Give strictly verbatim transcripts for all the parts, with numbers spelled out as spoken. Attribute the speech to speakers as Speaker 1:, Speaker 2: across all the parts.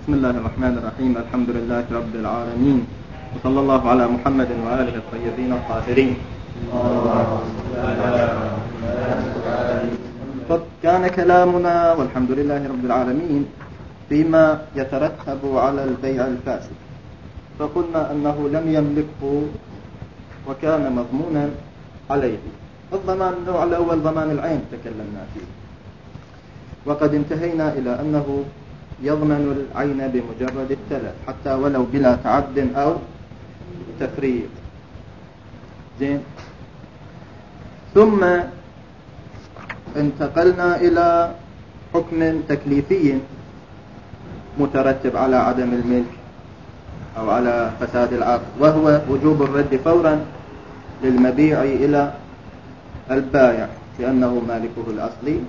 Speaker 1: بسم الله الرحمن الرحيم. الحمد لله رب العالمين، وصلى الله على محمد وآله الطيبين الطاهرين. قد كان كلامنا والحمد لله رب العالمين فيما يترتب على البيع الفاسد، فقلنا أنه لم يملكه وكان مضمونا عليه. الضمان النوع الأول ضمان العين تكلمنا فيه، وقد انتهينا إلى أنه يضمن العين بمجرد التلف حتى ولو بلا تعد أو تفريط. زين. ثم انتقلنا إلى حكم تكليفي مترتب على عدم الملك أو على فساد العقد، وهو وجوب الرد فورا للمبيع إلى البائع لأنه مالكه الأصلي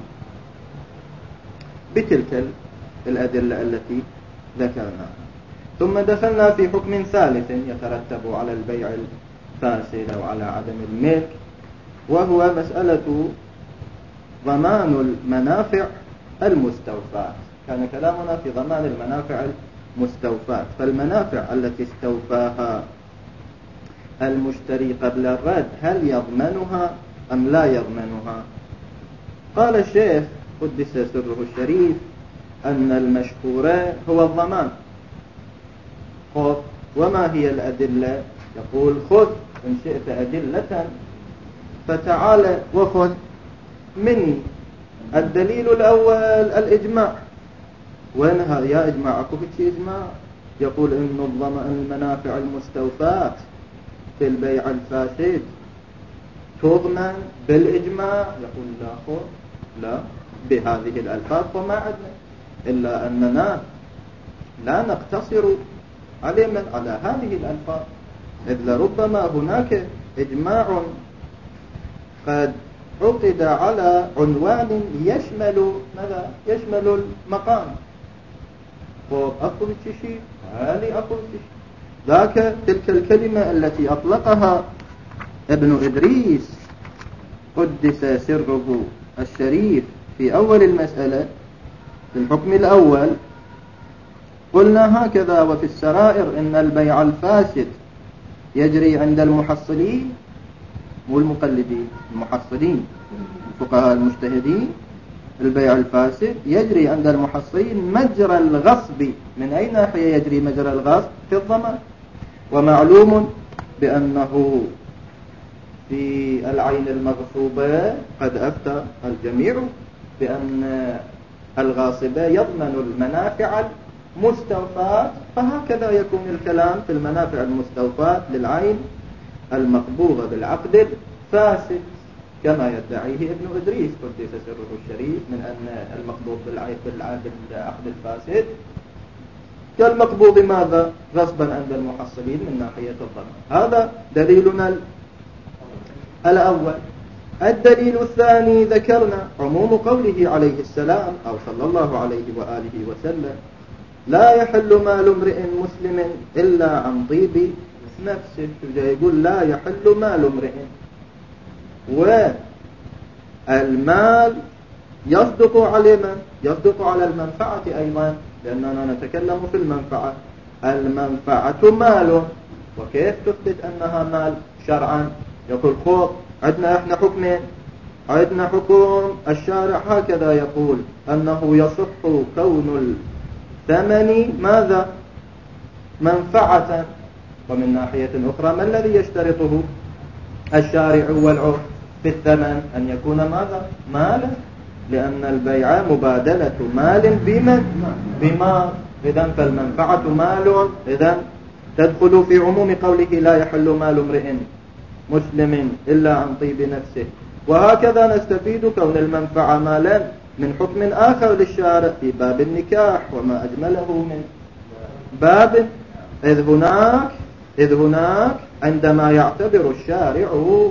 Speaker 1: بتلك الأدلة التي ذكرناها. ثم دخلنا في حكم ثالث يترتب على البيع الفاسد أو على عدم الملك، وهو مسألة ضمان المنافع المستوفاة. كان كلامنا في ضمان المنافع المستوفاة، فالمنافع التي استوفاها المشتري قبل الرد هل يضمنها أم لا يضمنها؟ قال الشيخ قدس سره الشريف أن المشهور هو الضمان. خذ. وما هي الأدلة؟ يقول خذ إن شئت أدلة فتعال وخذ مني. الدليل الأول الإجماع. وين هذا يا إجماع؟ أكو في إجماع يقول إن المنافع المستوفاة في البيع الفاسد تضمن بالإجماع. يقول لا خذ لا بهذه الألفاظ، وما عندنا إلا أننا لا نقتصر على من على هذه الألفاظ، إذ لربما هناك إجماع قد عقد على عنوان يشمل ماذا؟ يشمل المقام. أقول شيء هذه أقول شيء ذاك تلك الكلمة التي أطلقها ابن إدريس قدس سره الشريف في أول المسألة في الحكم الأول. قلنا هكذا: وفي السرائر إن البيع الفاسد يجري عند المحصلين والمقلدين. المحصلين الفقهاء المجتهدين، البيع الفاسد يجري عند المحصلين مجرى الغصب. من أي ناحية يجري مجرى الغصب؟ في الضمان. ومعلوم بأنه في العين المغصوبة قد أفتى الجميع بأن الغاصب يضمن المنافع المستوفاة، فهكذا يكون الكلام في المنافع المستوفاة للعين المقبوضة بالعقد الفاسد كما يدعيه ابن إدريس قدس سره الشريف من أن المقبوض بالعقد الفاسد كالمقبوض ماذا؟ غصبا عند المحصلين من ناحية الضمان. هذا دليلنا الأول. الدليل الثاني ذكرنا عموم قوله عليه السلام أو صلى الله عليه وآله وسلم: لا يحل مال امرئ مسلم إلا عن طيب نفسه. يقول لا يحل مال امرئ، والمال يصدق على من؟ يصدق على المنفعة أيضا، لأننا نتكلم في المنفعة. المنفعة مال، وكيف تثبت أنها مال شرعا؟ يقول خذ. عندنا احنا حكمين. عندنا حكم الشارع هكذا يقول أنه يصح كون الثمن ماذا؟ منفعة. ومن ناحية أخرى ما الذي يشترطه الشارع والعرف في الثمن؟ أن يكون ماذا؟ مالا، لأن البيع مبادلة مال بمن؟ بمال. إذن فالمنفعة مال، إذن تدخل في عموم قوله لا يحل مال امرئ مسلم إلا عن طيب نفسه. وهكذا نستفيد كون المنفعة مالا من حكم آخر للشارع في باب النكاح، وما أجمله من باب. إذ هناك إذ هناك عندما يعتبر الشارع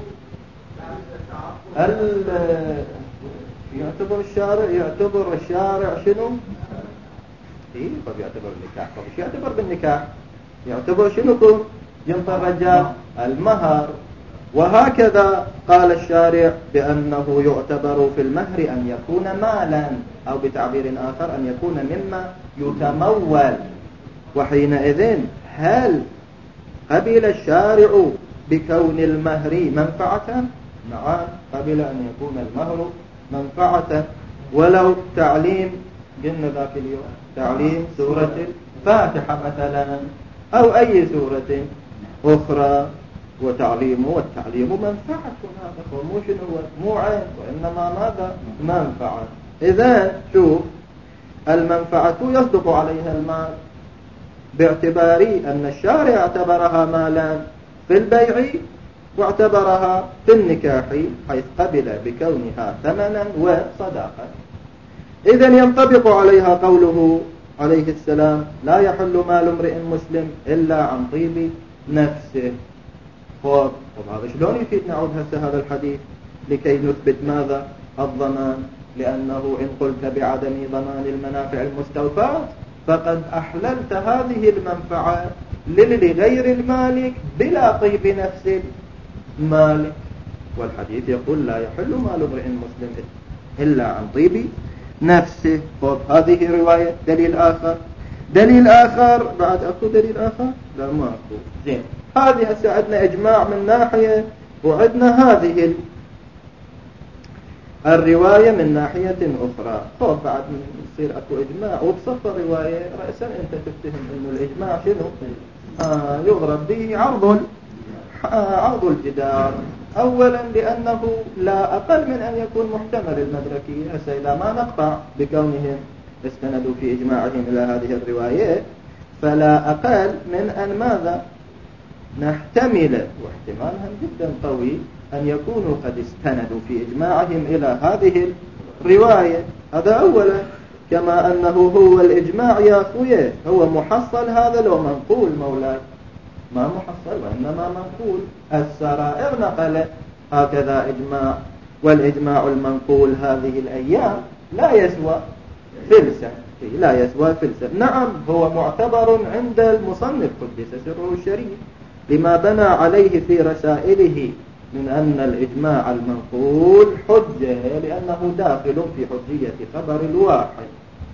Speaker 1: يعتبر الشارع يعتبر الشارع شنو؟ إيه طب يعتبر النكاح. طب شو يعتبر بالنكاح؟ يعتبر شنو؟ ينطى الرجال المهر. وهكذا قال الشارع بأنه يعتبر في المهر أن يكون مالا، أو بتعبير آخر أن يكون مما يتمول وحينئذ هل قبل الشارع بكون المهر منفعة؟ نعم، قبل أن يكون المهر منفعة، ولو تعليم قلنا ذاك اليوم تعليم سورة الفاتحة مثلا أو أي سورة أخرى، وتعليم والتعليم منفعة، هذا هو مو شنو مو عين وإنما ماذا منفعة. إذا شوف المنفعة يصدق عليها المال باعتبار أن الشارع اعتبرها مالا في البيع واعتبرها في النكاح حيث قبل بكونها ثمنا وصداقا. إذن ينطبق عليها قوله عليه السلام لا يحل مال امرئ مسلم إلا عن طيب نفسه. طب هذا شلون يفيد نعود هسه هذا الحديث لكي نثبت ماذا الضمان؟ لأنه إن قلت بعدم ضمان المنافع المستوفاة فقد أحللت هذه المنفعة لغير المالك بلا طيب نفس المالك، والحديث يقول لا يحل مال امرئ مسلم إلا عن طيب نفسه. طب هذه رواية. دليل آخر دليل آخر بعد أكو دليل آخر؟ لا ما أكو. زين، هذه هسه عندنا إجماع من ناحية وعندنا هذه الرواية من ناحية أخرى. طب بعد يصير أكو إجماع وبصف الرواية رأسا أنت تفتهم إنه الإجماع شنو؟ آه يضرب به عرض آه عرض الجدار. أولا لأنه لا أقل من أن يكون محتمل المدركية. هسه إذا ما نقطع بكونهم استندوا في إجماعهم إلى هذه الرواية فلا أقل من أن ماذا نحتمل، واحتمالهم جدا قوي، أن يكونوا قد استندوا في إجماعهم إلى هذه الرواية. هذا أولا. كما أنه هو الإجماع يا أخويا هو محصل، هذا لو منقول مولاي ما محصل وإنما منقول. السرائر نقل هكذا إجماع، والإجماع المنقول هذه الأيام لا يسوى فلسا لا يسوى فلسا. نعم هو معتبر عند المصنف قدس سره الشريف لما بنى عليه في رسائله من أن الإجماع المنقول حجة لأنه داخل في حجية خبر الواحد.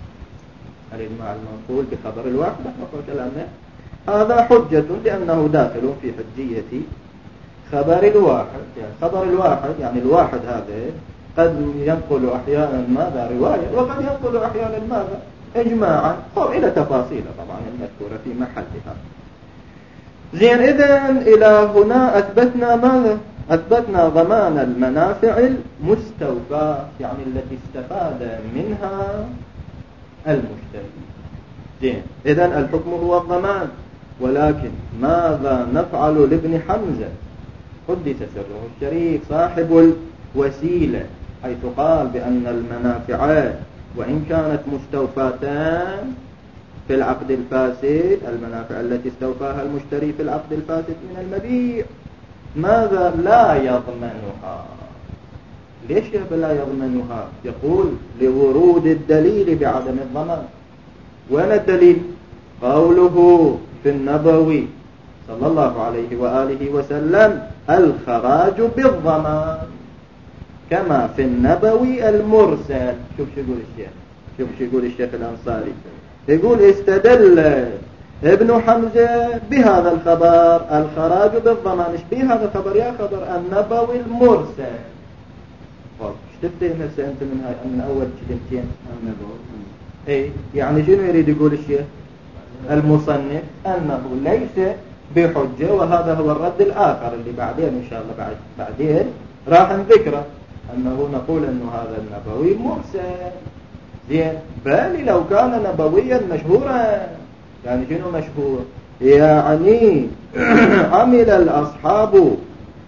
Speaker 1: الإجماع المنقول بخبر الواحد نقول كلامنا هذا حجة لأنه داخل في حجية خبر الواحد. يعني خبر الواحد يعني الواحد هذا قد ينقل أحيانا ماذا رواية وقد ينقل أحيانا ماذا إجماعا أو إلى تفاصيل طبعا المذكورة في محلها. زين، إذن إلى هنا أثبتنا ماذا؟ أثبتنا ضمان المنافع المستوفاة يعني التي استفاد منها المشتري. زين، إذن الحكم هو الضمان. ولكن ماذا نفعل لابن حمزة قدس سره الشريف صاحب الوسيلة حيث قال بأن المنافع وإن كانت مستوفاتان في العقد الفاسد، المنافع التي استوفاها المشتري في العقد الفاسد من المبيع، ماذا لا يضمنها؟ ليش يا لا يضمنها؟ يقول لورود الدليل بعدم الضمان. وين الدليل؟ قوله في النبوي صلى الله عليه وآله وسلم الخراج بالضمان، كما في النبوي المرسل. شوف شو يقول الشيخ شوف شو يقول الشيخ الأنصاري. يقول استدل ابن حمزة بهذا الخبر الخراج بالضمان. ايش به هذا الخبر يا خبر النبوي المرسل؟ طيب ايش تفتهم هسه انت من هاي من اول كلمتين النبوي؟ اي يعني شنو يريد يقول الشيخ المصنف؟ انه ليس بحجة، وهذا هو الرد الاخر اللي بعدين ان شاء الله بعد بعدين راح نذكره، انه نقول انه هذا النبوي مرسل. زين، بل لو كان نبويا مشهورا يعني شنو مشهور؟ يعني عمل الأصحاب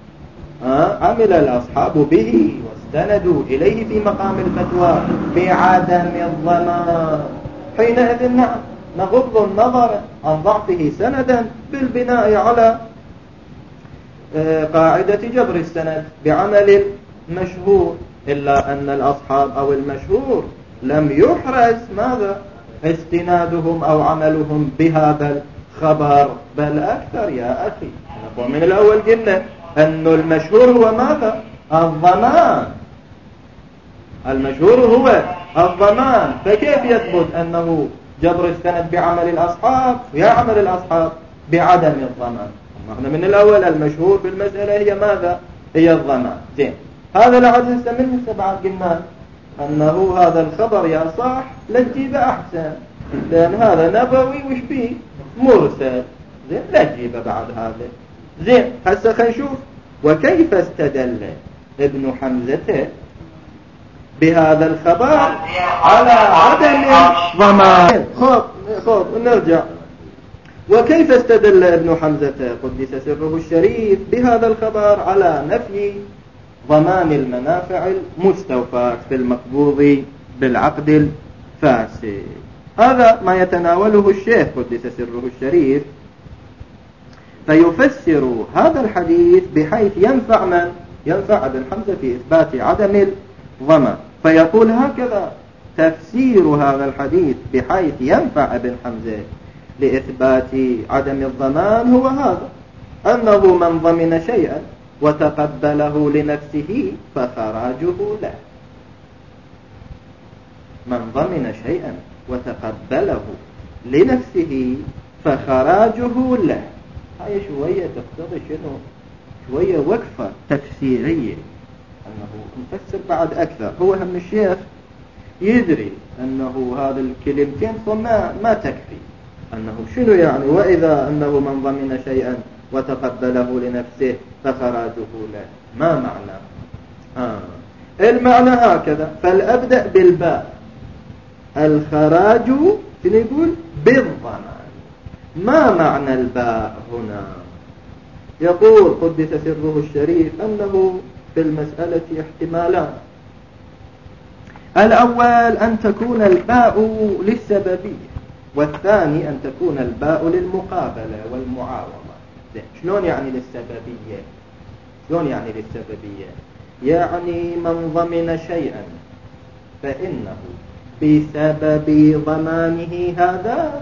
Speaker 1: آه عمل الأصحاب به واستندوا إليه في مقام الفتوى بعدم الضمان. حينئذ نعم نغض النظر عن ضعفه سندا بالبناء على آه قاعدة جبر السند بعمل المشهور، إلا أن الأصحاب أو المشهور لم يحرز ماذا استنادهم أو عملهم بهذا الخبر، بل أكثر يا أخي. ومن الأول قلنا أن المشهور هو ماذا؟ الضمان. المشهور هو الضمان. فكيف يثبت أنه جبر السند بعمل الأصحاب، ويا عمل الأصحاب بعدم الضمان. احنا من الأول المشهور في المسألة هي ماذا؟ هي الضمان. زين، هذا العدد من سبعة قلنا أنه هذا الخبر يا صح لا تجيب أحسن، لأن هذا نبوي وش بيه مرسل. زين، لا تجيب بعد هذا. زين، هسه خلينا نشوف وكيف استدل ابن حمزة بهذا الخبر على عدم الضمان. خب خب نرجع. وكيف استدل ابن حمزة قدس سره الشريف بهذا الخبر على نفي ضمان المنافع المستوفاة في المقبوض بالعقد الفاسد؟ هذا ما يتناوله الشيخ قدس سره الشريف، فيفسر هذا الحديث بحيث ينفع من؟ ينفع ابن حمزة في إثبات عدم الضمان. فيقول هكذا تفسير هذا الحديث بحيث ينفع ابن حمزة لإثبات عدم الضمان هو هذا: أنه من ضمن شيئا وتقبله لنفسه فخراجه له. من ضمن شيئا وتقبله لنفسه فخراجه له. هاي شوية تقتضي شنو؟ شوية وقفة تفسيرية، أنه نفسر بعد أكثر. هو هم الشيخ يدري أنه هذا الكلمتين ما ما تكفي، أنه شنو يعني وإذا أنه من ضمن شيئا وتقبله لنفسه فخراجه له، ما معنى؟ آه. المعنى هكذا. فلأبدأ بالباء. الخراج شنو يقول؟ بالضمان. ما معنى الباء هنا؟ يقول قدس سره الشريف أنه في المسألة احتمالان. الأول أن تكون الباء للسببية، والثاني أن تكون الباء للمقابلة والمعاوضة. شلون يعني للسببية؟ شلون يعني للسببية؟ يعني من ضمن شيئا فإنه بسبب ضمانه هذا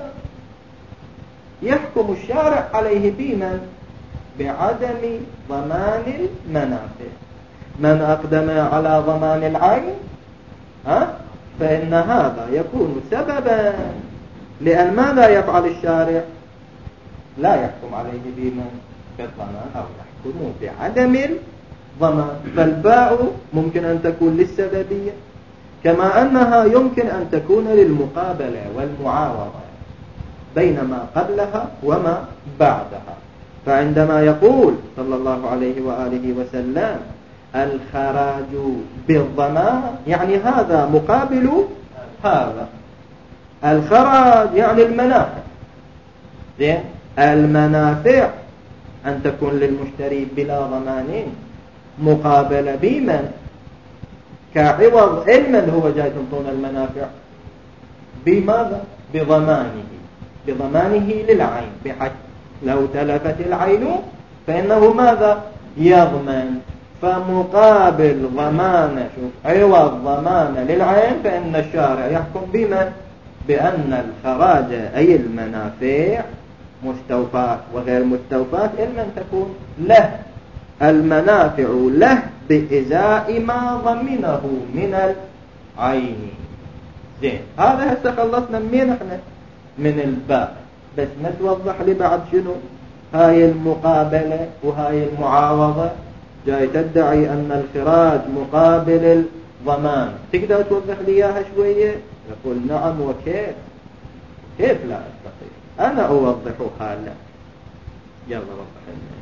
Speaker 1: يحكم الشارع عليه بمن؟ بعدم ضمان المنافع. من أقدم على ضمان العين ها فإن هذا يكون سببا، لأن ماذا يفعل الشارع؟ لا يحكم عليه بمن؟ بالضمان، أو يحكم بعدم الضمان. فالباء ممكن أن تكون للسببية كما أنها يمكن أن تكون للمقابلة والمعاوضة بين ما قبلها وما بعدها. فعندما يقول صلى الله عليه وآله وسلم الخراج بالضمان، يعني هذا مقابل هذا. الخراج يعني المنافع. زين، المنافع أن تكون للمشتري بلا ضمان مقابلة بمن؟ كعوض. المن هو جاي تنطون المنافع بماذا؟ بضمانه. بضمانه للعين، بحيث لو تلفت العين فإنه ماذا؟ يضمن. فمقابل ضمان، شوف، عوض ضمان للعين، فإن الشارع يحكم بمن؟ بأن الخراج أي المنافع مستوفاة وغير مستوفاة إلمن تكون له المنافع له بإزاء ما ضمنه من العين. زين، هذا هسه خلصنا من احنا من الباء. بس ما توضح لي بعد شنو هاي المقابلة وهاي المعاوضة؟ جاي تدعي أن الخراج مقابل الضمان، تقدر توضح لي إياها شوية؟ يقول نعم. وكيف؟ كيف لا أستطيع أنا أوضحها لك. يلا وضح لنا.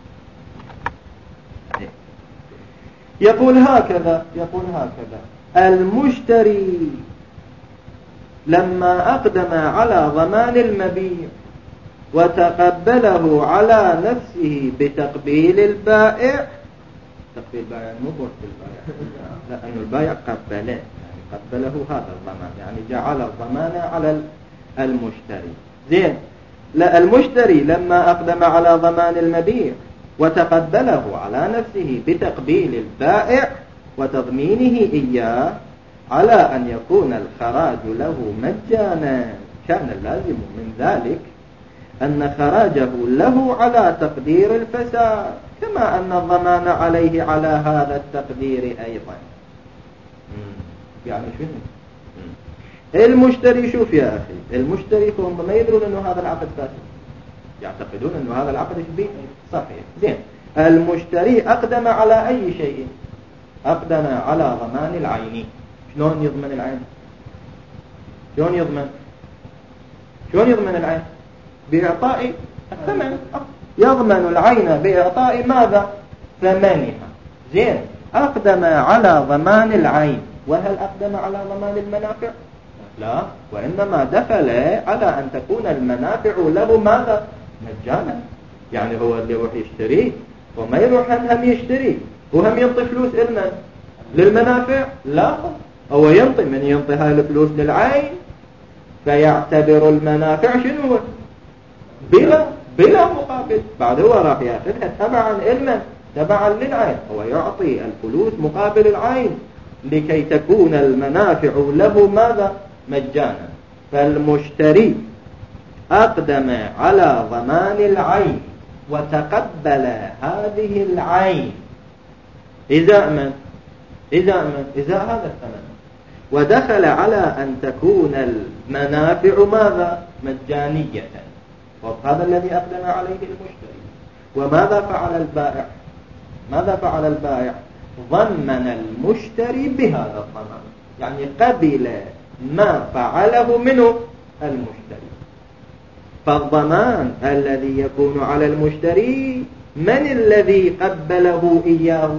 Speaker 1: يقول هكذا يقول هكذا المشتري لما أقدم على ضمان المبيع وتقبله على نفسه بتقبيل البائع. تقبيل البائع مو بوقت البائع، لأن البائع قبله، يعني قبله هذا الضمان، يعني جعل الضمان على المشتري. زين، لا، المشتري لما أقدم على ضمان المبيع وتقبله على نفسه بتقبيل البائع وتضمينه إياه على أن يكون الخراج له مجانا، كان اللازم من ذلك أن خراجه له على تقدير الفساد، كما أن الضمان عليه على هذا التقدير أيضا. يعني شنو؟ المشتري شوف يا أخي، المشتري هم ما يدرون أنه هذا العقد فاسد، يعتقدون أنه هذا العقد شبيه صحيح. زين، المشتري أقدم على أي شيء؟ أقدم على ضمان العين. شلون يضمن العين؟ شلون يضمن شلون يضمن العين؟ بإعطاء الثمن. يضمن العين بإعطاء ماذا؟ ثمنها. زين، أقدم على ضمان العين، وهل أقدم على ضمان المنافع؟ لا، وإنما دخل على أن تكون المنافع له ماذا؟ مجانا. يعني هو اللي يروح يشتري وما يروح هم يشتري وهم ينطي فلوس إلنا للمنافع؟ لا، هو ينطي من ينطي هاي الفلوس للعين، فيعتبر المنافع شنو؟ بلا بلا مقابل. بعد هو راح ياخذها تبعا إلنا، تبعا للعين، هو يعطي الفلوس مقابل العين لكي تكون المنافع له ماذا؟ مجانا. فالمشتري أقدم على ضمان العين وتقبل هذه العين إذا من إذا من إذا هذا الثمن، ودخل على أن تكون المنافع ماذا؟ مجانية. وهذا الذي أقدم عليه المشتري. وماذا فعل البائع؟ ماذا فعل البائع؟ ضمن المشتري بهذا الضمان، يعني قبل ما فعله منه المشتري. فالضمان الذي يكون على المشتري، من الذي قبله إياه؟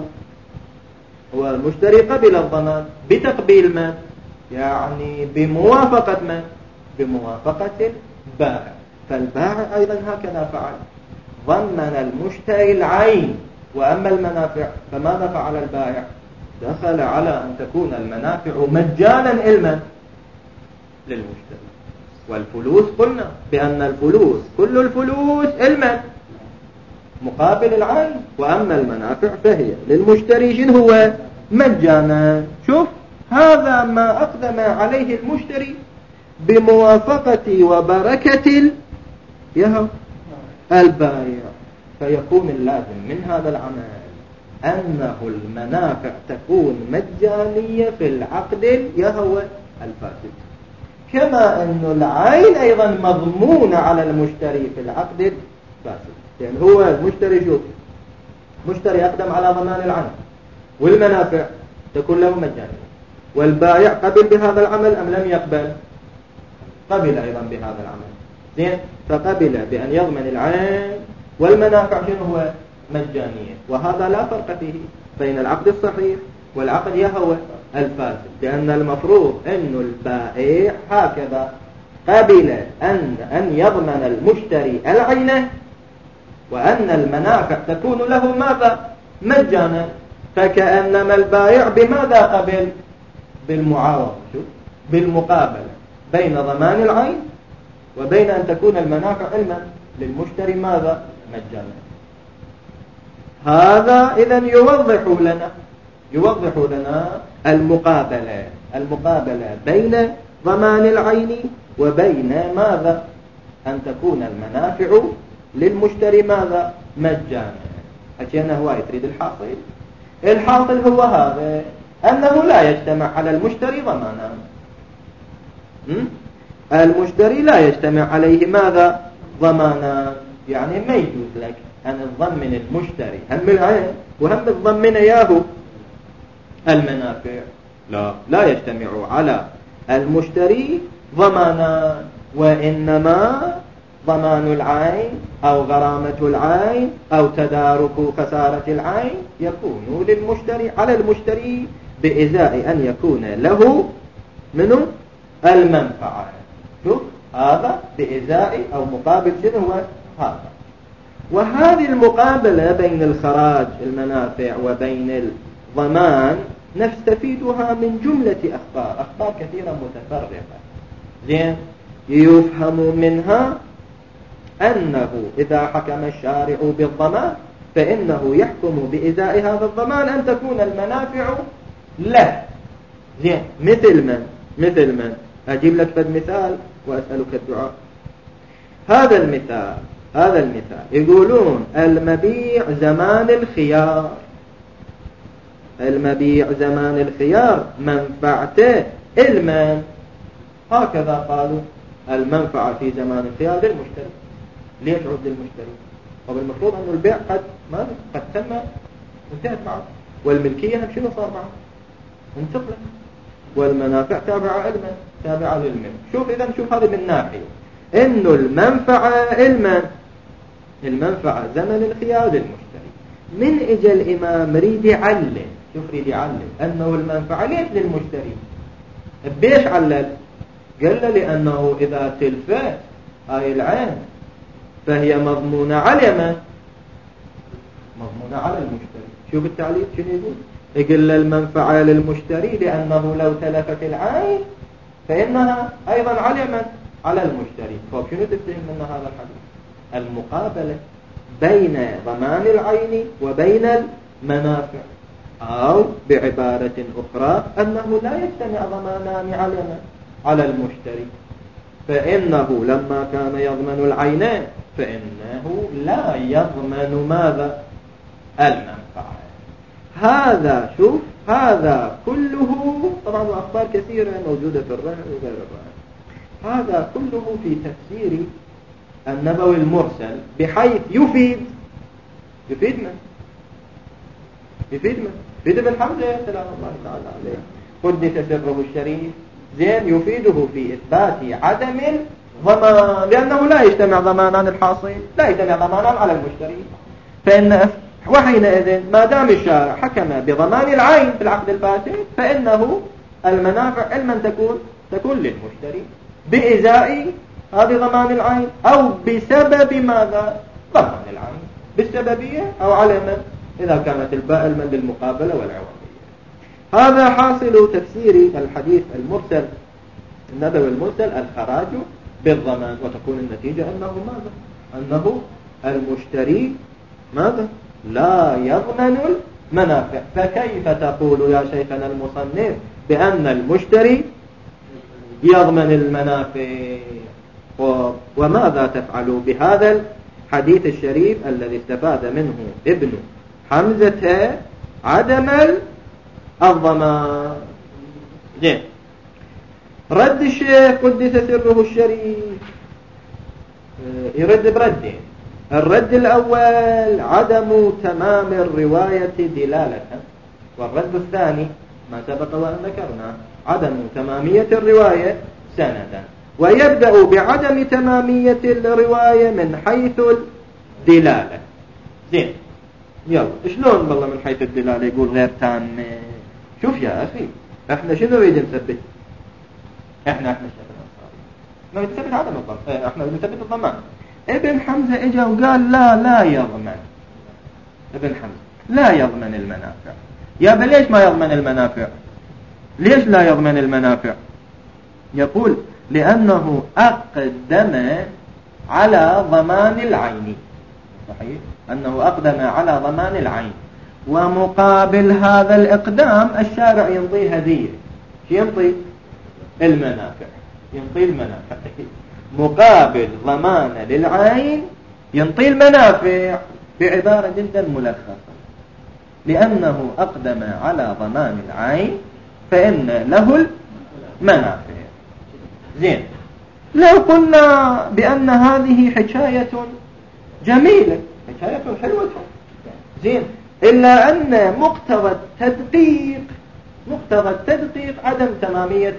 Speaker 1: هو المشتري قبل الضمان بتقبيل من؟ يعني بموافقة من؟ بموافقة البائع. فالبائع أيضا هكذا فعل، ضمن المشتري العين، وأما المنافع فماذا فعل البائع؟ دخل على أن تكون المنافع مجانا إلمن؟ للمشتري. والفلوس قلنا بأن الفلوس كل الفلوس إلمن؟ مقابل العين، وأما المنافع فهي للمشتري شنو هو؟ مجانا. شوف، هذا ما أقدم عليه المشتري بموافقة وبركة يهو البائع. فيكون اللازم من هذا العمل أنه المنافع تكون مجانية في العقد يهو الفاسد، كما أن العين أيضا مضمونة على المشتري في العقد الفاسد. يعني هو المشتري شوف، مشتري أقدم على ضمان العين والمنافع تكون له مجانية، والبائع قبل بهذا العمل أم لم يقبل؟ قبل أيضا بهذا العمل. زين، فقبل بأن يضمن العين والمنافع شنو هو؟ مجانية. وهذا لا فرق فيه بين العقد الصحيح والعقد يهوى الفاسد، لأن المفروض أن البائع هكذا قبل أن أن يضمن المشتري العينة، وأن المنافع تكون له ماذا؟ مجانا. فكأنما البائع بماذا قبل؟ بالمعاوضة، بالمقابلة بين ضمان العين وبين أن تكون المنافع علما للمشتري ماذا؟ مجانا. هذا إذن يوضح لنا يوضح لنا المقابلة المقابلة بين ضمان العين وبين ماذا؟ أن تكون المنافع للمشتري ماذا؟ مجانا. حكينا هو يريد الحاصل. الحاصل هو هذا، أنه لا يجتمع على المشتري ضمانا. المشتري لا يجتمع عليه ماذا؟ ضمانا. يعني ما يجوز لك أن تضمن المشتري هم العين وهم تضمن إياه المنافع. لا لا يجتمع على المشتري ضمانا، وإنما ضمان العين أو غرامة العين أو تدارك خسارة العين يكون للمشتري على المشتري بإزاء أن يكون له منه المنفعة. شوف، هذا بإزاء أو مقابل شنو هو هذا. وهذه المقابلة بين الخراج المنافع وبين الضمان نستفيدها من جملة أخبار أخبار كثيرة متفرقة. زين، يفهم منها أنه إذا حكم الشارع بالضمان فإنه يحكم بإزاء هذا الضمان أن تكون المنافع له. زين، مثل من مثل من أجيب لك فد مثال وأسألك الدعاء. هذا المثال هذا المثال يقولون المبيع زمان الخيار المبيع زمان الخيار منفعته المن هكذا قالوا المنفعة في زمان الخيار للمشتري. ليش عد للمشتري؟ وبالمفروض أن البيع قد ما قد تم انتهت معه، والملكية شنو صار معه؟ انتقلت، والمنافع تابعة علما تابعة للملك. شوف إذا شوف هذه من ناحية إنه المنفعة علما، المنفعة زمن الخيار للمشتري. من إجا الإمام ريد يعلل، شوف ريد يعلل أنه المنفعة ليش للمشتري؟ بيش علل؟ قال لأنه إذا تلفت هاي العين فهي مضمونة على من؟ مضمونة على المشتري. شوف التعليل شنو يقول؟ يقول المنفعة للمشتري لأنه لو تلفت العين فإنها أيضا على من؟ على المشتري. طيب شنو تفهم من هذا الحديث؟ المقابلة بين ضمان العين وبين المنافع، أو بعبارة أخرى أنه لا يجتمع ضمانان على من؟ على المشتري. فإنه لما كان يضمن العينين فإنه لا يضمن ماذا؟ المنفعة. هذا شوف هذا كله طبعا أخبار كثيرة موجودة في الرهن وغير الرهن. هذا كله في تفسير النبوي المرسل بحيث يفيد يفيد من؟ يفيد من؟ يفيد ابن حمزة سلام الله تعالى عليه قدس سره الشريف. زين يفيده في إثبات عدم الضمان، لأنه لا يجتمع ضمانان الحاصل، لا يجتمع ضمانان على المشتري. فإن وحينئذ ما دام الشارع حكم بضمان العين في العقد الفاسد فإنه المنافع علما تكون تكون للمشتري بإزاء هذه ضمان العين أو بسبب ماذا؟ ضمان العين بالسببية أو على من؟ إذا كانت الباء المن للمقابلة والعوضية. هذا حاصل تفسير الحديث المرسل النبوي المرسل الخراج بالضمان، وتكون النتيجة أنه ماذا؟ أنه المشتري ماذا؟ لا يضمن المنافع. فكيف تقول يا شيخنا المصنف بأن المشتري يضمن المنافع؟ وماذا تفعل بهذا الحديث الشريف الذي استفاد منه ابن حمزة عدم الضمان؟ جيد. رد الشيخ قدس سره الشريف يرد بردين. الرد الأول عدم تمام الرواية دلالة، والرد الثاني ما سبق وأن ذكرنا عدم تمامية الرواية سندا. ويبدأ بعدم تمامية الرواية من حيث الدلالة. زين يلا شلون والله من حيث الدلالة يقول غير تام؟ شوف يا أخي احنا شنو نريد نثبت؟ احنا احنا نريد نثبت عدم الضمان، احنا نريد نثبت الضمان. ابن حمزة اجا وقال لا لا يضمن، ابن حمزة لا يضمن المنافع. يا بل ليش ما يضمن المنافع؟ ليش لا يضمن المنافع؟ يقول لأنه أقدم على ضمان العين. صحيح أنه أقدم على ضمان العين، ومقابل هذا الإقدام الشارع ينطي هدية. ينطي المنافع، ينطي المنافع مقابل ضمان للعين ينطي المنافع بعبارة جدا ملخصة. لأنه أقدم على ضمان العين فإن له المنافع. زين لو قلنا بأن هذه حكاية جميلة، حكاية حلوة، زين، إلا أن مقتضى التدقيق مقتضى التدقيق عدم تمامية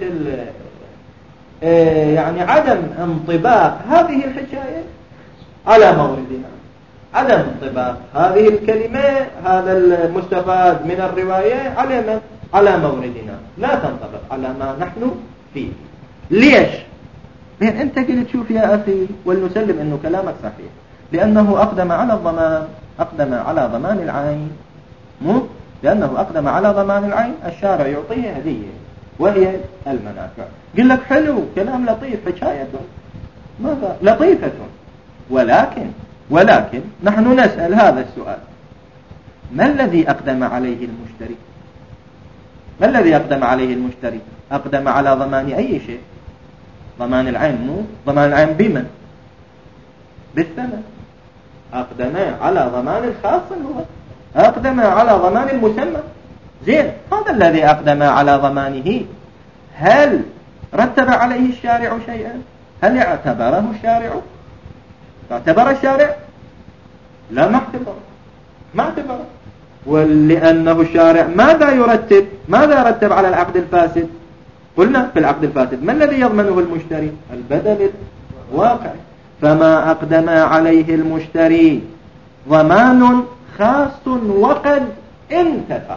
Speaker 1: يعني عدم انطباق هذه الحكاية على موردها، عدم انطباق هذه الكلمة هذا المستفاد من الرواية على من؟ على موردنا، لا تنطبق على ما نحن فيه. ليش؟ لأن أنت قلت شوف يا أخي ولنسلم أنه كلامك صحيح، لأنه أقدم على الضمان، أقدم على ضمان العين، مو لأنه أقدم على ضمان العين الشارع يعطيه هدية وهي المنافع. قل لك حلو كلام لطيف حكاية ماذا لطيفة، ولكن ولكن نحن نسأل هذا السؤال: ما الذي أقدم عليه المشتري؟ ما الذي أقدم عليه المشتري؟ أقدم على ضمان أي شيء؟ ضمان العين، مو ضمان العين بمن؟ بالثمن. أقدم على ضمان الخاص، هو أقدم على ضمان المسمى. زين، هذا الذي أقدم على ضمانه هل رتب عليه الشارع شيئا؟ هل اعتبره الشارع؟ اعتبر الشارع؟ لا، ما اعتبر ما اعتبر ولأنه الشارع ماذا يرتب؟ ماذا رتب على العقد الفاسد؟ قلنا في العقد الفاسد ما الذي يضمنه المشتري؟ البدل الواقع. فما أقدم عليه المشتري ضمان خاص وقد انتفع.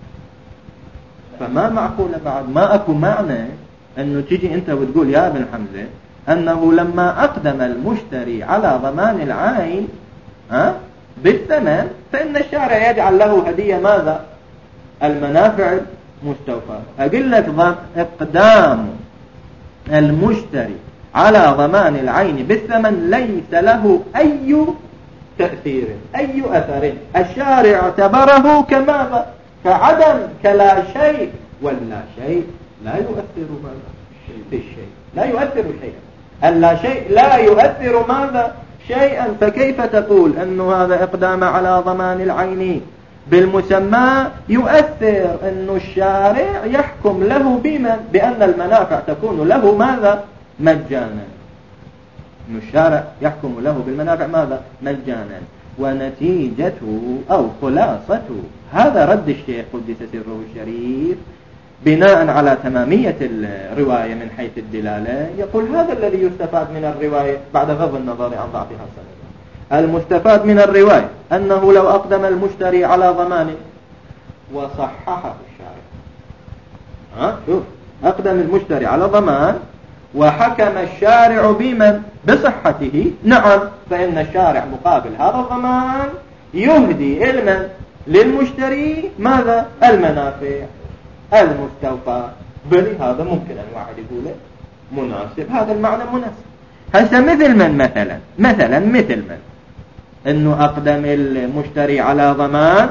Speaker 1: فما معقول بعد، ما أكو معنى أنه تيجي أنت وتقول يا ابن حمزة أنه لما أقدم المشتري على ضمان العين ها بالثمن فإن الشارع يجعل له هدية ماذا؟ المنافع المستوفاة. أقول لك إقدام المشتري على ضمان العين بالثمن ليس له أي تأثير أي أثر. الشارع اعتبره كماذا؟ كعدم، كلا شيء، ولا شيء لا يؤثر ماذا؟ في الشيء لا يؤثر شيئا. اللا شيء لا يؤثر ماذا؟ شيئا. فكيف تقول أنه هذا إقدام على ضمان العين بالمسمى يؤثر؟ أن الشارع يحكم له بمن؟ بأن المنافع تكون له ماذا؟ مجانا. أن الشارع يحكم له بالمنافع ماذا؟ مجانا. ونتيجته أو خلاصته هذا رد الشيخ قدس سره الشريف بناء على تمامية الرواية من حيث الدلالة. يقول هذا الذي يستفاد من الرواية بعد غض النظر عن ضعفها السنة. المستفاد من الرواية أنه لو أقدم المشتري على ضمان وصححه الشارع، ها شوف، أقدم المشتري على ضمان وحكم الشارع بمن؟ بصحته، نعم، فإن الشارع مقابل هذا الضمان يهدي المن؟ للمشتري ماذا؟ المنافع المستوفى. بل هذا ممكن أن واحد يقول مناسب، هذا المعنى مناسب. هسه مثل من مثلا مثلا مثل من انه اقدم المشتري على ضمان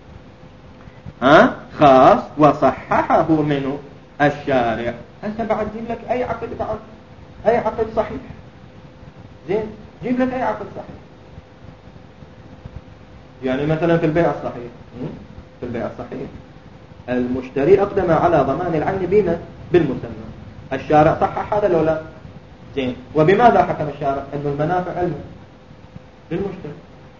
Speaker 1: ها خاص وصححه منه الشارع. هسه بعد جيب لك اي عقد، بعد اي عقد صحيح، زين، جيب لك اي عقد صحيح. يعني مثلا في البيع الصحيح، في البيع الصحيح المشتري أقدم على ضمان العين بما؟ بالمسمى. الشارع صحح هذا لو لا؟ زين. وبماذا حكم الشارع؟ أنه المنافع علم للمشتري،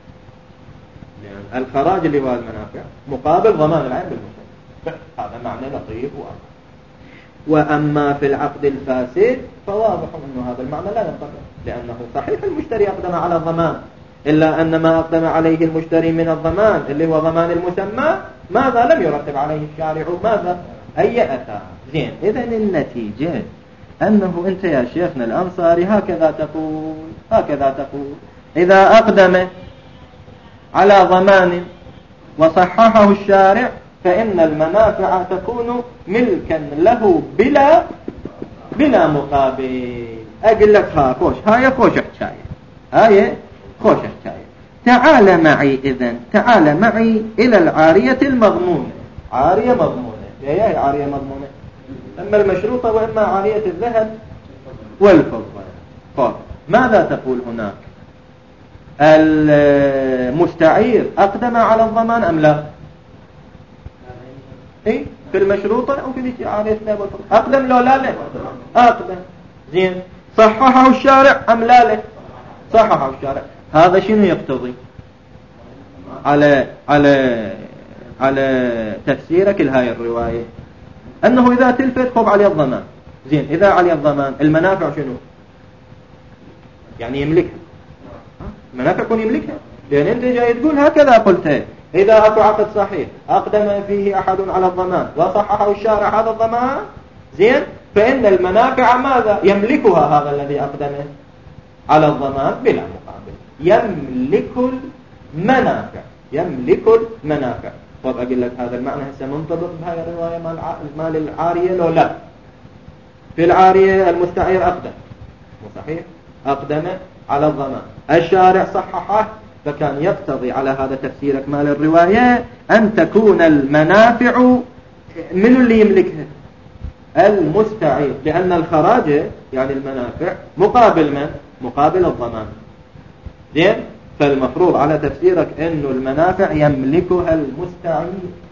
Speaker 1: يعني الخراج اللي هو المنافع مقابل ضمان العين بالمسمى. هذا معنى لطيف وأمر. وأما في العقد الفاسد فواضح أنه هذا المعنى لا ينطبق، لأنه صحيح المشتري أقدم على الضمان، إلا أن ما أقدم عليه المشتري من الضمان اللي هو ضمان المسمى ماذا؟ لم يرتب عليه الشارع ماذا؟ أي أثر. زين. إذن النتيجة أنه أنت يا شيخنا الأنصاري هكذا تقول هكذا تقول إذا أقدم على ضمان وصححه الشارع فإن المنافع تكون ملكا له بلا بلا مقابل. أقول لك ها خوش، هاي خوش حكاية، هاي خوش حكاية. تعال معي إذن، تعال معي إلى العارية المضمونة. عارية مضمونة، هي عارية مضمونة، أما المشروطة وإما عارية الذهب والفضة. طيب ماذا تقول هناك؟ المستعير أقدم على الضمان أم لا؟ إيه؟ في المشروطة أو في عارية الذهب والفضة؟ أقدم لو لا لا؟ أقدم. زين. صححه الشارع أم لا لا؟ صححه الشارع. هذا شنو يقتضي على على على تفسيرك لهاي الرواية؟ أنه إذا تلفت خب عليه الضمان. زين. إذا عليه الضمان المنافع شنو؟ يعني يملكها، المنافع يكون يملكها، لأن أنت جاي تقول هكذا قلتها. إذا أكو عقد صحيح أقدم فيه أحد على الضمان وصححه الشارع هذا الضمان، زين، فإن المنافع ماذا؟ يملكها هذا الذي أقدمه على الضمان بلا مقابل. يملك المنافع، يملك المنافع. طب أقول لك هذا المعنى هسه منطبق بهاي الرواية مال العارية لو لا؟ في العارية المستعير أقدم، صحيح، أقدم على الضمان، الشارع صححه، فكان يقتضي على هذا تفسيرك مال الرواية أن تكون المنافع من اللي يملكها؟ المستعير، لأن الخراج يعني المنافع مقابل من؟ مقابل الضمان. زين. فالمفروض على تفسيرك أنه المنافع يملكها المستعير.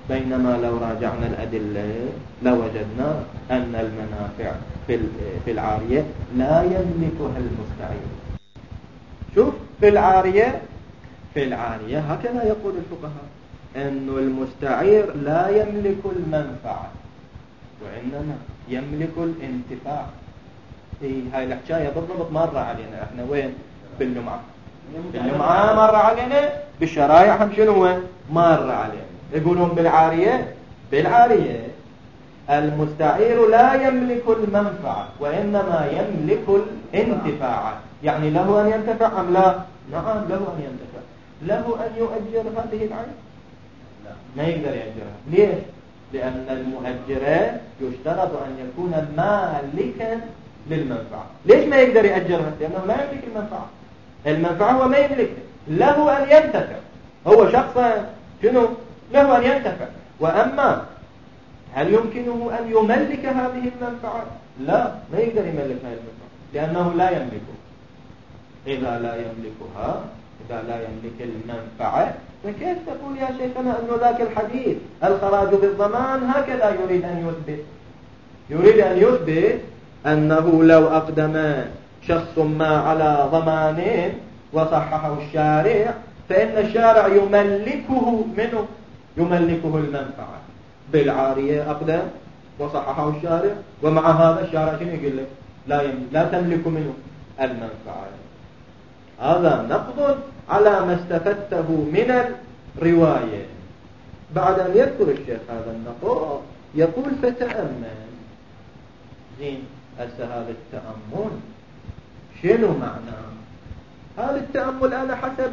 Speaker 1: بينما لو راجعنا الأدلة لوجدنا أن المنافع في العارية لا يملكها المستعير. شوف في العارية في العارية هكذا يقول الفقهاء أن المستعير لا يملك المنفعة وإنما يملك الانتفاع. إيه هاي الحكاية بالضبط مرة علينا احنا وين باللمعة باللمعة مرة علينا بالشرايع هم شنو وين مرة علينا. يقولون بالعارية بالعارية المستعير لا يملك المنفعة وإنما يملك الانتفاع. يعني له أن ينتفع أم لا؟ نعم له أن ينتفع. له أن يؤجر هذه العين؟ لا ما يقدر يأجرها. ليش؟ لأن المؤجر يشترط أن يكون مالكا للمنفعة. ليش ما يقدر يأجرها؟ لأنه لا يملك المنفعة. المنفعة هو ما يملكها. له أن ينتفع. هو شخص شنو؟ له أن ينتفع. وأما هل يمكنه أن يملك هذه المنفعة؟ لا ما يقدر يملك هذه المنفعة لأنه لا يملكها. إذا لا يملكها إذا لا يملك المنفعة فكيف تقول يا شيخنا أنه ذاك الحديث الخراج بالضمان هكذا يريد أن يثبت يريد أن يثبت أنه لو أقدم شخص ما على ضمان وصححه الشارع فإن الشارع يملكه منه يملكه المنفعة. بالعارية أقدم وصححه الشارع ومع هذا الشارع شنو يقول لك لا يملك لا تملك منه المنفعة. هذا نقض على ما استفدته من الرواية. بعد أن يذكر الشيخ هذا النقض يقول فتأمل. زين هسه هذا التأمل شنو معناه؟ هذا التأمل أنا حسب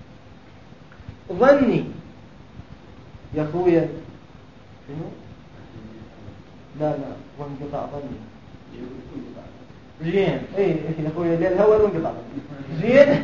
Speaker 1: ظني يا أخويا شنو؟ لا لا وانقطاع ظني زين اي يا أخويا الهوى وانقطاع زين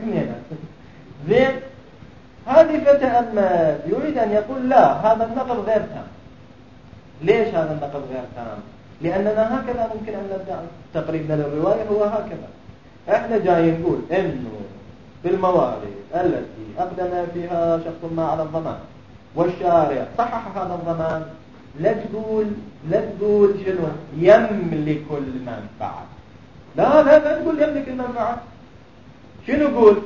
Speaker 1: زين هذه فتأمل يريد أن يقول لا هذا النقل غير تام. ليش هذا النقل غير تام؟ لأننا هكذا ممكن أن نبدأ تقريبنا للرواية هو هكذا. احنا جاي نقول انه في الموارد التي أقدم فيها شخص ما على الضمان والشارع صحح هذا الضمان لا تقول لا تقول شنو يملك المنفعة. لا لا لا تقول يملك المنفعة. شنو قول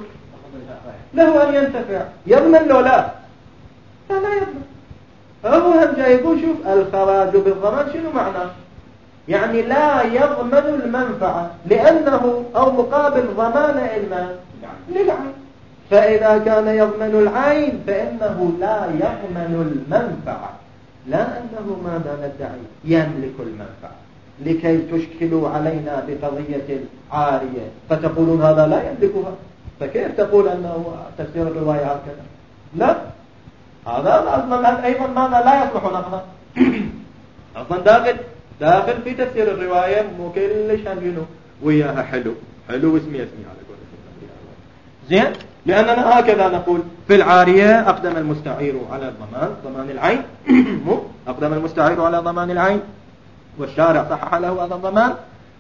Speaker 1: له أن ينتفع يضمن له لا لا لا يضمن. هو هم جاي يقول شوف الخراج بالضمان شنو معناه؟ يعني لا يضمن المنفعة لأنه أو مقابل ضمان المال للعين. فإذا كان يضمن العين فإنه لا يضمن المنفعة. لا أنه ماذا ندعي يملك المنفعة لكي تشكلوا علينا بقضية العارية فتقولون هذا لا يملكها. فكيف تقول أنه تفسير الرواية هكذا؟ لا هذا أصلا أيضا ماذا لا يصلح نقضا. أصلا داخل داخل في تفسير الرواية مو كلش هنجنو وياها حلو حلو اسمي اسمي على قول زين. لأننا هكذا نقول في العارية أقدم المستعير على الضمان ضمان العين مو أقدم المستعير على ضمان العين والشارع صحح له هذا الضمان.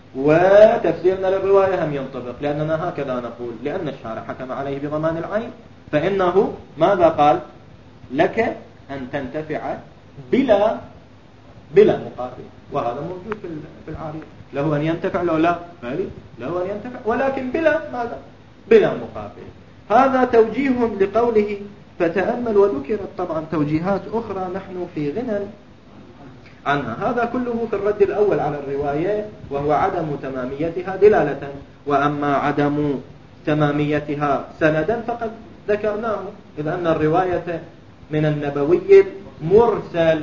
Speaker 1: وتفسيرنا للرواية هم ينطبق لأننا هكذا نقول لأن الشارع حكم عليه بضمان العين فإنه ماذا قال لك أن تنتفع بلا بلا مقابل. وهذا موجود في العارية له أن ينتفع له لا بالي له أن ينتفع ولكن بلا ماذا بلا مقابل. هذا توجيه لقوله فتأمل. وذكرت طبعا توجيهات أخرى نحن في غنى عنها. هذا كله في الرد الأول على الرواية وهو عدم تماميتها دلالة. وأما عدم تماميتها سندا فقد ذكرناه إذ أن الرواية من النبوي المرسل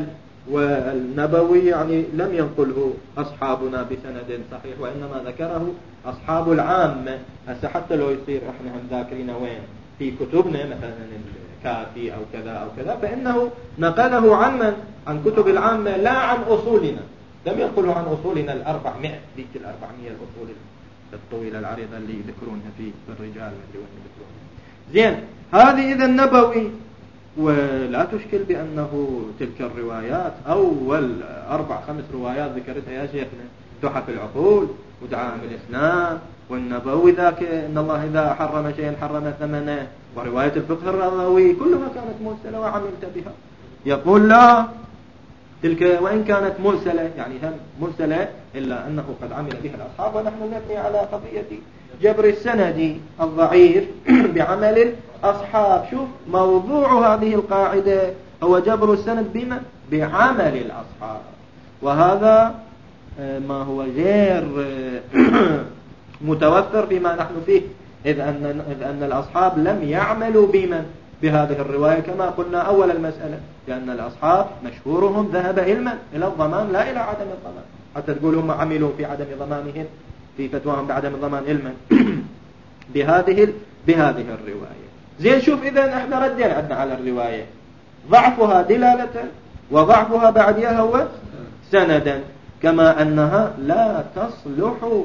Speaker 1: والنبوي يعني لم ينقله أصحابنا بسند صحيح وإنما ذكره أصحاب العامة. هسه حتى لو يصير احنا هم ذاكرين وين في كتبنا مثلا الكافي أو كذا أو كذا فإنه نقله عن من عن كتب العامة لا عن أصولنا. لم ينقله عن أصولنا الأربعمائة ذيك الأربعمائة الأصول الطويلة العريضة اللي يذكرونها في الرجال اللي وين يذكرونها. زين هذه إذا النبوي ولا تشكل بأنه تلك الروايات أول أربع خمس روايات ذكرتها يا شيخنا تحف العقول ودعائم الإسلام والنبوي ذاك إن الله إذا حرم شيئا حرم ثمنه ورواية الفقه الرضوي كلها كانت مرسلة وعملت بها. يقول لا، تلك وإن كانت مرسلة، يعني هم مرسلة إلا أنه قد عمل بها الأصحاب، ونحن نبني على قضية جبر السند الضعيف بعمل الأصحاب. شوف موضوع هذه القاعدة هو جبر السند بما؟ بعمل الأصحاب، وهذا ما هو غير متوفر فيما نحن فيه، إذ أن, إذ أن الأصحاب لم يعملوا بمن؟ بهذه الرواية كما قلنا أول المسألة، لأن الأصحاب مشهورهم ذهب علما إلى الضمان لا إلى عدم الضمان، حتى تقول هم عملوا في عدم ضمانهم في فتواهم بعدم الضمان علما بهذه بهذه الرواية. زين، شوف إذا احنا ردنا عدنا على الرواية، ضعفها دلالة وضعفها بعدها هو سندا، كما أنها لا تصلح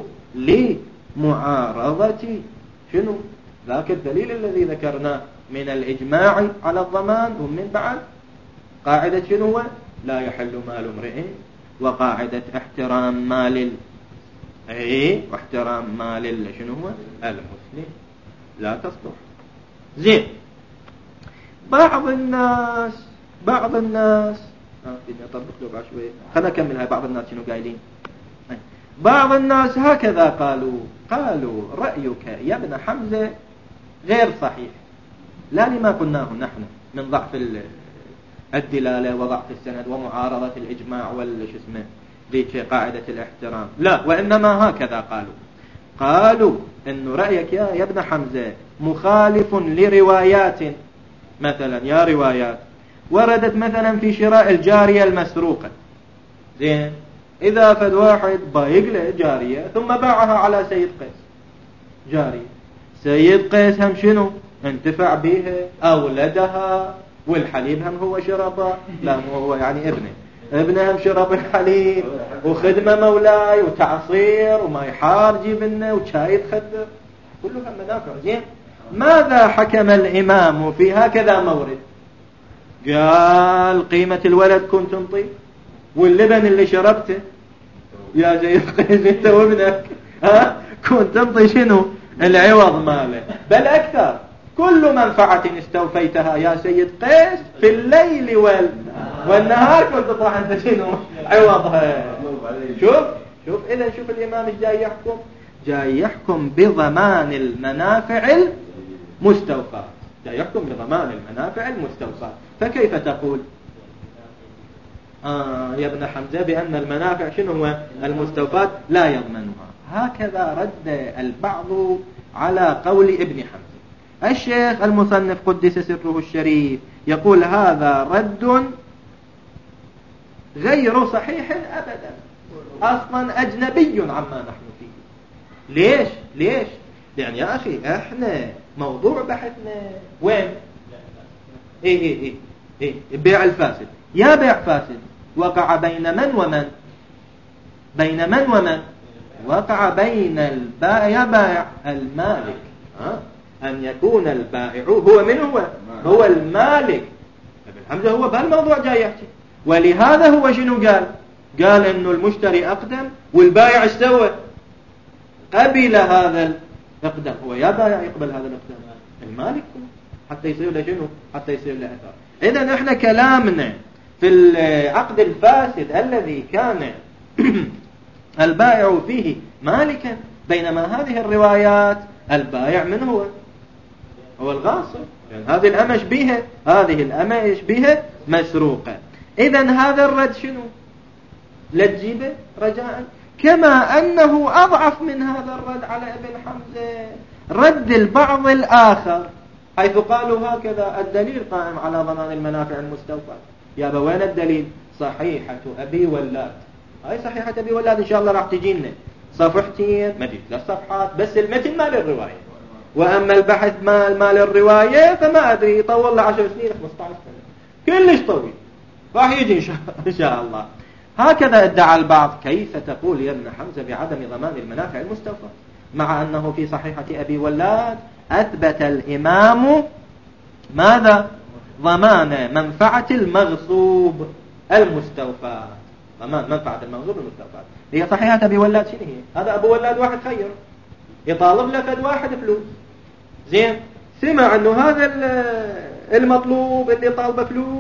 Speaker 1: لمعارضة شنو؟ ذاك الدليل الذي ذكرناه من الإجماع على الضمان، ومن بعد قاعدة شنو؟ لا يحل مال امرئ، وقاعدة احترام مال ايه واحترام مال شنو هو المسلم لا تصلح. زين، بعض الناس بعض الناس اه بدي اطبق له بعد شويه، خلينا نكمل هاي. بعض الناس شنو قايلين؟ بعض الناس هكذا قالوا قالوا رأيك يا ابن حمزة غير صحيح، لا لما قلناه نحن من ضعف الدلالة وضعف السند ومعارضة الإجماع والش اسمه ذيك قاعدة الاحترام، لا، وإنما هكذا قالوا قالوا إن رأيك يا يا ابن حمزة مخالف لروايات، مثلا يا روايات وردت مثلا في شراء الجارية المسروقة. زين، إذا فد واحد بايق له جارية ثم باعها على سيد قيس جارية، سيد قيس هم شنو انتفع بها، أولدها، والحليب هم هو شربه، لا مو هو يعني ابنه ابنه هم شرب الحليب، وخدمة مولاي، وتعصير، وماي حار جيبنه، وشاي تخدر، كلها منافع. زين، ماذا حكم الإمام في هكذا مورد؟ قال قيمة الولد كنت تنطي، واللبن اللي شربته يا سيد قيس انت وابنك ها كنت تنطي شنو العوض ماله، بل أكثر، كل منفعة استوفيتها يا سيد قيس في الليل وال... والنهار كنت تطرح انت شنو عوضها. شوف شوف إذا شوف الإمام ايش جاي يحكم، جاي يحكم بضمان المنافع المستوفاة، جاي يحكم بضمان المنافع المستوفاة. فكيف تقول آه يا ابن حمزة بأن المنافع شنو هو المستوفاة لا يضمنها؟ هكذا رد البعض على قول ابن حمزة. الشيخ المصنف قدس سره الشريف يقول هذا رد غير صحيح أبدا، أصلا أجنبي عما نحن فيه. ليش؟ ليش؟ يعني يا أخي احنا موضوع بحثنا وين؟ ايه ايه ايه ايه البيع الفاسد. يا بيع فاسد وقع بين من ومن؟ بين من ومن؟ وقع بين البائع يا بائع المالك، ها؟ أن يكون البائع هو من هو؟ هو المالك. ابن حمزة هو بهالموضوع جاي يحكي، ولهذا هو شنو قال؟ قال إنه المشتري أقدم والبائع استوى، قبل هذا الأقدم. هو يا بائع يقبل هذا الأقدم المالك حتى يصير له شنو؟ حتى يصير له أثر. إذن إحنا كلامنا في العقد الفاسد الذي كان البائع فيه مالكا، بينما هذه الروايات البائع من هو؟ هو الغاصب، يعني هذه الأمش بها هذه الأمش بها مسروقة. إذن هذا الرد شنو؟ لا تجيبه رجاء، كما أنه أضعف من هذا الرد على ابن حمزة رد البعض الآخر، حيث قالوا هكذا الدليل قائم على ضمان المنافع المستوفاة. يا بوين الدليل؟ صحيحة أبي ولاد. هاي صحيحة أبي ولاد إن شاء الله راح تجينا صفحتين ما جيت ثلاث صفحات بس، المتن مال الرواية، وأما البحث مال مال الرواية فما أدري يطول له عشر سنين خمسة عشر سنة، كلش طويل، راح يجي إن شاء الله. هكذا ادعى البعض. كيف تقول يا ابن حمزة بعدم ضمان المنافع المستوفاة، مع أنه في صحيحة أبي ولاد أثبت الإمام ماذا؟ ضمان منفعة المغصوب المستوفاة. ضمان منفعة المغصوب المستوفاة هي صحيحة أبي ولاد. شنو هي؟ هذا أبو ولاد واحد خير يطالب لفد واحد فلوس. زين، سمع أنه هذا المطلوب اللي طالبه فلوس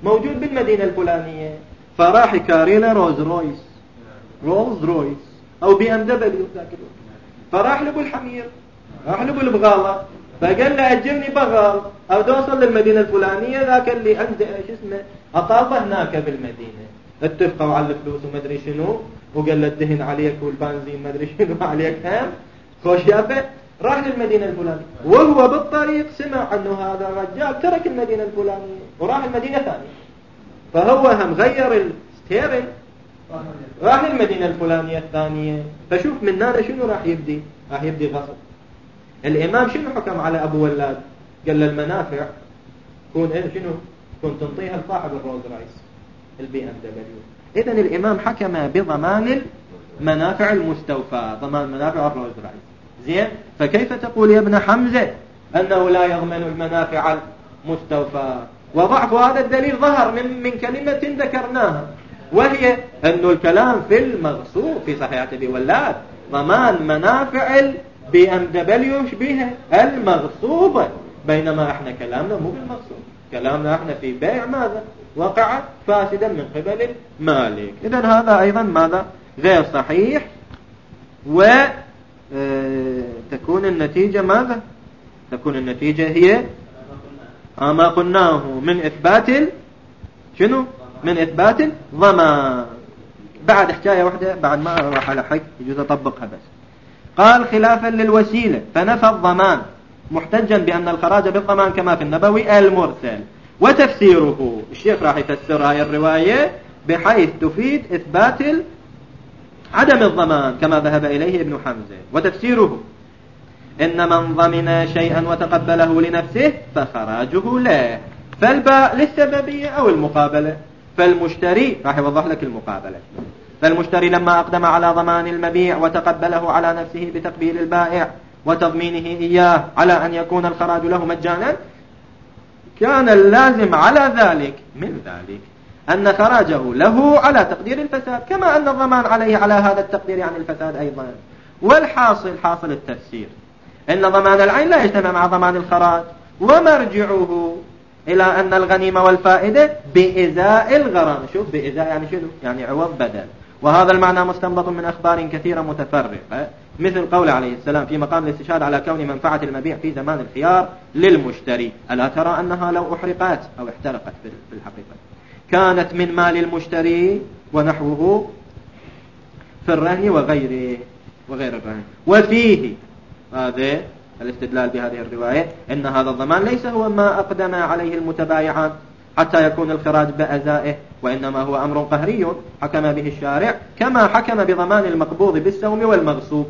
Speaker 1: موجود بالمدينة الفلانية، فراح يكاري له روز رويس رولز رويس أو بي ام دبليو ذاك الوقت، فراح لأبو الحمير، راح لأبو البغالة، فقال له أجرني بغال أو توصل للمدينة الفلانية، ذاك اللي عنده شو اسمه أطافة هناك بالمدينة، اتفقوا على الفلوس ومدري شنو، وقال له الدهن عليك والبنزين مدري شنو عليك هم خوش يابه. راح للمدينة الفلانية، وهو بالطريق سمع أنه هذا الرجال ترك المدينة الفلانية وراح المدينة ثانية، فهو هم غير الستيرن راح للمدينة الفلانية الثانية. فشوف من هذا شنو راح يبدي، راح يبدي غصب. الإمام شنو حكم على أبو ولاد؟ قال له المنافع كون إيه شنو كنت تنطيها لصاحب الروز رايس البي ام دبليو. إذن الإمام حكم بضمان المنافع المستوفى، ضمان منافع الروز رايس. زين، فكيف تقول يا ابن حمزة أنه لا يضمن المنافع المستوفى؟ وضعف هذا الدليل ظهر من, من كلمة ذكرناها، وهي أن الكلام في المغصوب في صحيحة أبي ولاد ضمان منافع البي ام دبليو يشبه المغصوبة، بينما احنا كلامنا مو بالمغصوب، كلامنا احنا في بيع ماذا وقع فاسدا من قبل المالك. إذن هذا أيضا ماذا غير صحيح، و تكون النتيجة ماذا؟ تكون النتيجة هي ما قلناه من إثبات شنو؟ من إثبات الضمان. بعد حكاية واحدة بعد ما أروح على حق يجوز أطبقها بس. قال خلافا للوسيلة فنفى الضمان محتجا بأن الخراج بالضمان كما في النبوي المرسل. وتفسيره الشيخ راح يفسر هاي الرواية بحيث تفيد إثبات عدم الضمان كما ذهب إليه ابن حمزة. وتفسيره إن من ضمن شيئا وتقبله لنفسه فخراجه له، فالباء للسببية أو المقابلة. فالمشتري راح يوضح لك المقابلة. فالمشتري لما أقدم على ضمان المبيع وتقبله على نفسه بتقبيل البائع وتضمينه إياه على أن يكون الخراج له مجانا، كان اللازم على ذلك من ذلك أن خراجه له على تقدير الفساد، كما أن الضمان عليه على هذا التقدير يعني الفساد أيضا. والحاصل حاصل التفسير إن ضمان العين لا يجتمع مع ضمان الخراج، ومرجعه إلى أن الغنيمة والفائدة بإزاء الغرامة. شوف بإزاء يعني شنو؟ يعني عوض بدل. وهذا المعنى مستنبط من أخبار كثيرة متفرقة، مثل قول عليه السلام في مقام الاستشهاد على كون منفعة المبيع في زمان الخيار للمشتري، ألا ترى أنها لو أحرقت أو احترقت في الحقيقة كانت من مال المشتري ونحوه في الرهن وغيره وغير الرهن. وفيه هذا الاستدلال بهذه الرواية أن هذا الضمان ليس هو ما أقدم عليه المتبايعان حتى يكون الخراج بأزائه، وإنما هو أمر قهري حكم به الشارع كما حكم بضمان المقبوض بالسوم والمغصوب.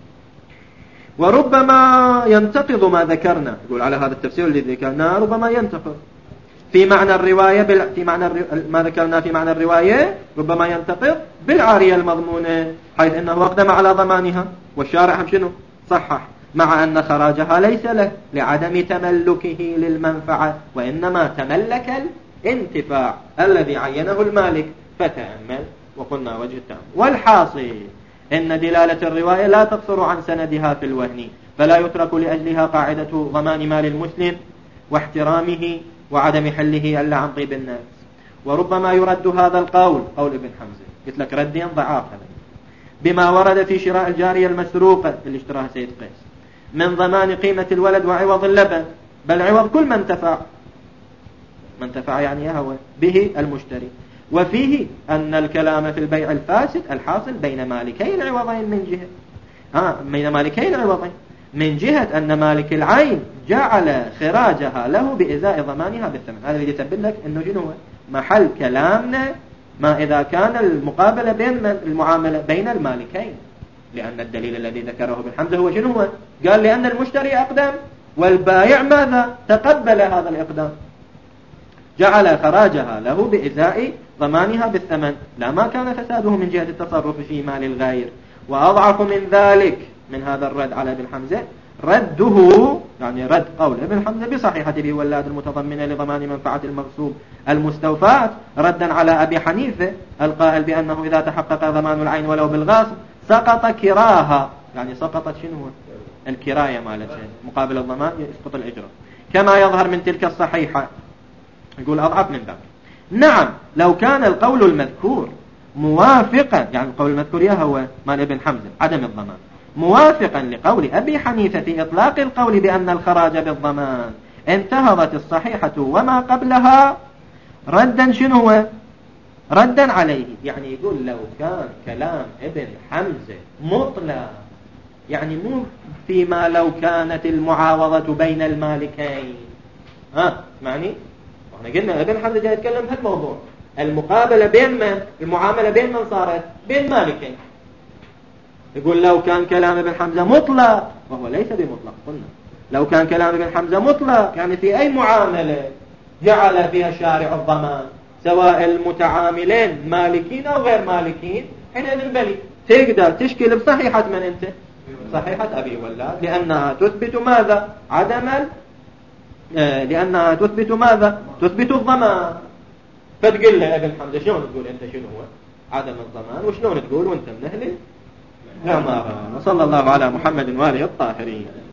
Speaker 1: وربما ينتقض ما ذكرنا، يقول على هذا التفسير الذي ذكرناه ربما ينتقض في معنى الرواية بال... في معنى الر... ما ذكرنا في معنى الرواية ربما ينتقض بالعارية المضمونة، حيث أنه أقدم على ضمانها والشارع هم شنو صحح، مع أن خراجها ليس له لعدم تملكه للمنفعة، وإنما تملك الانتفاع الذي عينه المالك. فتأمل وقلنا وجه التأمل. والحاصل إن دلالة الرواية لا تقصر عن سندها في الوهن، فلا يترك لأجلها قاعدة ضمان مال المسلم واحترامه وعدم حله إلا عن طيب الناس. وربما يرد هذا القول قول ابن حمزة، قلت لك رديا ضعاف بما ورد في شراء الجارية المسروقة اللي اشتراها سيد قيس من ضمان قيمة الولد وعوض اللبن، بل عوض كل من تفع من تفع يعني هو به المشتري. وفيه أن الكلام في البيع الفاسد الحاصل بين مالكي العوضين من جهة ها بين مالكي العوضين من جهة أن مالك العين جعل خراجها له بإزاء ضمانها بالثمن. هذا اللي يثبت لك أنه شنو محل كلامنا ما إذا كان المقابلة بين المعاملة بين المالكين، لأن الدليل الذي ذكره ابن حمزة هو شنو هو؟ قال لأن المشتري أقدم والبائع ماذا؟ تقبل هذا الإقدام، جعل خراجها له بإزاء ضمانها بالثمن، لا ما كان فساده من جهة التصرف في مال الغير. وأضعف من ذلك من هذا الرد على ابن حمزة رده، يعني رد قول ابن حمزة بصحيحة أبي ولاد المتضمنة لضمان منفعة المغصوب المستوفاة، ردا على أبي حنيفة القائل بأنه إذا تحقق ضمان العين ولو بالغاصب سقط كراها، يعني سقطت شنو الكراية مالتها مقابل الضمان يسقط الإجرة، كما يظهر من تلك الصحيحة. يقول أضعف من ذلك نعم لو كان القول المذكور موافقا، يعني القول المذكور يا هو مال ابن حمزة عدم الضمان، موافقا لقول أبي حنيفة في إطلاق القول بأن الخراج بالضمان، انتهضت الصحيحة وما قبلها ردا شنو هو؟ ردا عليه. يعني يقول لو كان كلام ابن حمزة مطلق، يعني مو فيما لو كانت المعاوضة بين المالكين. ها معني؟ احنا قلنا ابن حمزة جاي يتكلم بهالموضوع، المقابلة بين من؟ المعاملة بين من صارت؟ بين مالكين. يقول لو كان كلام ابن حمزة مطلق، وهو ليس بمطلق. قلنا لو كان كلام ابن حمزة مطلق، يعني في أي معاملة جعل فيها الشارع الضمان، سواء المتعاملين مالكين أو غير مالكين، حينئذ بلي تقدر تشكل بصحيحة من أنت؟ صحيحة أبي ولاد، لأنها تثبت ماذا؟ عدم ال... آه لأنها تثبت ماذا؟ تثبت الضمان. فتقول له ابن حمزة شلون تقول أنت شنو هو عدم الضمان، وشلون تقول وأنت من أهل العمارة. وصلى الله على محمد وآله الطاهرين.